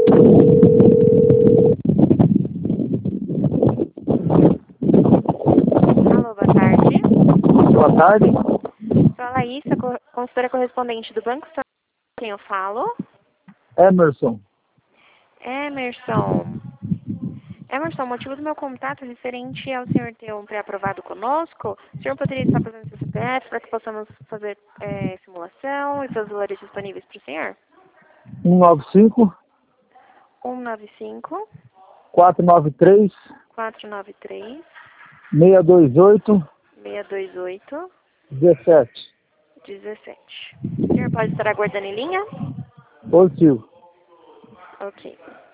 Alô, boa tarde. Boa tarde. Sou a Laísa, consultora correspondente do Banco São. Quem eu falo? Emerson. Emerson. Emerson, o motivo do meu contato é referente ao senhor ter um pré-aprovado conosco. O senhor poderia estar fazendo seu CPF para que possamos fazer simulação e seus valores disponíveis para o senhor? 195 195 493 493 628 628 17. 17. O senhor pode estar aguardando em linha? Positivo. Ok.